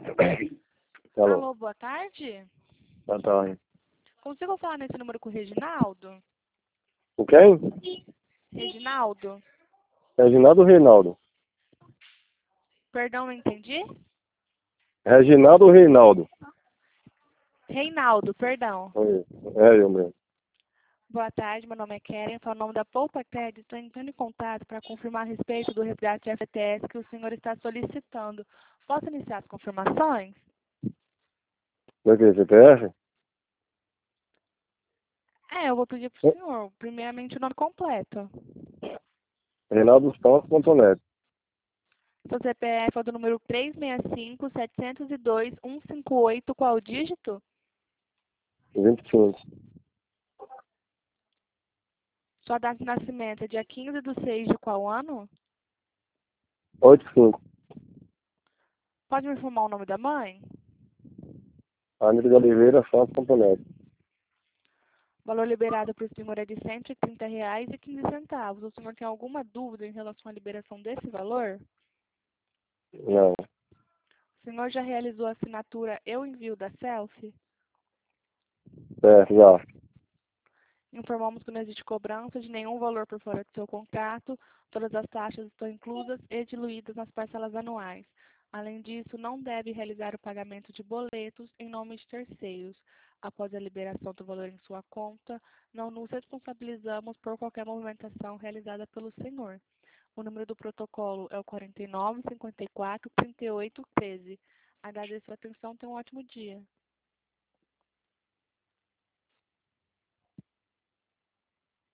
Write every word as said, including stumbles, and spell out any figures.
Alô, Alô, boa tarde. boa tarde. Consigo falar nesse número com o Reginaldo? O quem? Reginaldo? Reginaldo ou Reinaldo? Perdão, não entendi? Reginaldo ou Reinaldo? Reinaldo, perdão. É, é eu mesmo. Boa tarde, meu nome é Karen, falo o nome da Poupa Crédito. Estou entrando em contato para confirmar a respeito do resgate F T S que o senhor está solicitando. Posso iniciar as confirmações? Como é que é? C P F? É, eu vou pedir para o senhor, primeiramente, o nome completo. Reinaldo Santos ponto net. Seu C P F é o do número três seis cinco, sete zero dois, um cinco oito, qual o dígito? vinte e cinco. Sua data de nascimento é dia quinze de seis de qual ano? oitenta e cinco. Pode me informar o nome da mãe? Anita de Oliveira Santos ponto net. O valor liberado para o senhor é de cento e trinta reais e quinze centavos. O senhor tem alguma dúvida em relação à liberação desse valor? Não. O senhor já realizou a assinatura e o envio da selfie? É, já. Informamos que não existe cobrança de nenhum valor por fora do seu contrato. Todas as taxas estão inclusas e diluídas nas parcelas anuais. Além disso, não deve realizar o pagamento de boletos em nome de terceiros. Após a liberação do valor em sua conta, não nos responsabilizamos por qualquer movimentação realizada pelo senhor. O número do protocolo é o quarenta e nove, cinquenta e quatro, trinta e oito, treze. Agradeço a atenção. Tenha um ótimo dia.